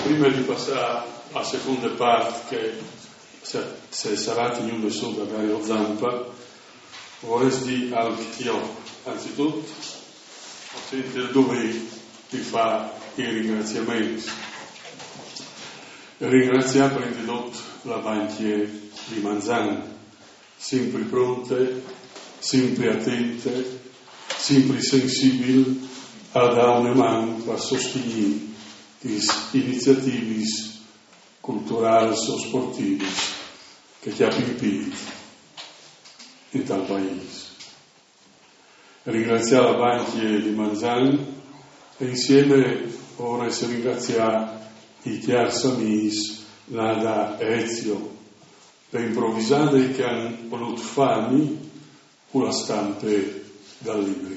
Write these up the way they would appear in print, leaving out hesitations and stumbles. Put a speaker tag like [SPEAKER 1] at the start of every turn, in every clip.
[SPEAKER 1] Prima di passare alla seconda parte, che se sarà tenuto su da Dario Zampa, vorrei dire anche io, anzitutto, ho sentito il dovere di fare i ringraziamenti. Ringraziamo prima di tutto la banchia di Manzano, sempre pronte, sempre attente, sempre sensibili a dare una mano per sostenere le iniziative culturali o sportive che ci hanno impedito in tal paese. Ringraziare la banchia di Manzano e insieme vorrei ringraziare i chiari amici da Ezio per improvvisare che hanno voluto farmi con la stampa dal libro.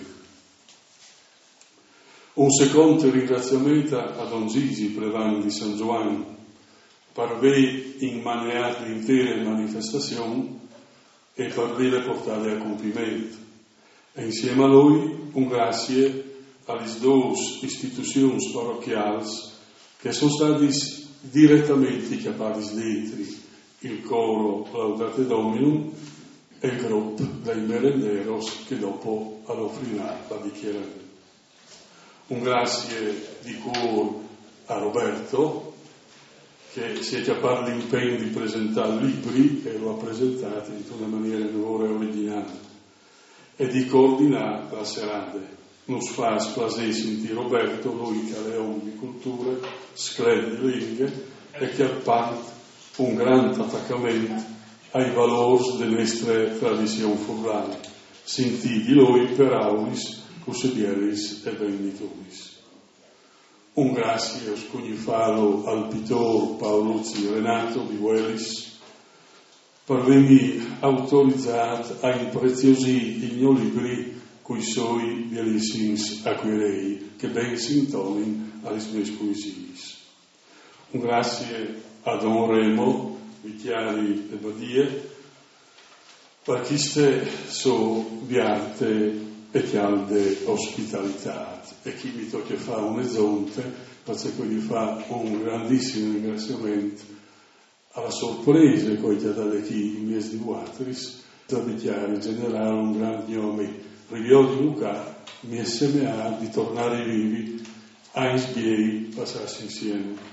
[SPEAKER 1] Un secondo ringraziamento a Don Gigi Plevan di San Giovanni per aver immaniato l'intera manifestazione e per averle portate a compimento. E insieme a lui un grazie alle due istituzioni parrocchiali che sono stati direttamente capaci di il coro Laudate Dominum e il gruppo dei merenderos che dopo offrirà la dichiarazione. Un grazie di cuore a Roberto che si è capace l'impegno di presentare libri e lo ha presentato in una maniera nuova e originale e di coordinare la serata. Non si fa splasare sentire Roberto, lui che è un di cultura, sclede di lingue e che ha un grande attaccamento ai valori delle nostre tradizioni furlane, sentiti di lui per aulis, cussedieris e beneditoris. Un grazie a scognifalo al pittore Paolo Renato di Wellis per avermi autorizzato a impreziosire i miei libri coi suoi bellissimi acquerei che ben si intonino alle mie poesie. Un grazie a Don Remo, Vichiari e Badie, per queste sue viate e calde ospitalità. E chi mi tocca fare un'esonte, faccio quindi fare un grandissimo ringraziamento alla sorpresa che ho dato qui in mese di Watris, da dichiarare in generale un grande nome, Riviò di Luca, mi SMA di tornare vivi a Isbiei, passarsi insieme.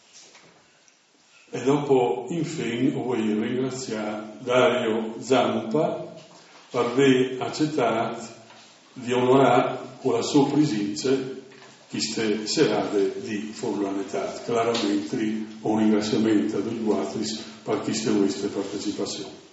[SPEAKER 1] E dopo, infine, voglio ringraziare Dario Zampa per aver accettato di onorare con la sua presenza queste serate di forlanità. Chiaramente un ringraziamento a tutti per queste vostre partecipazioni.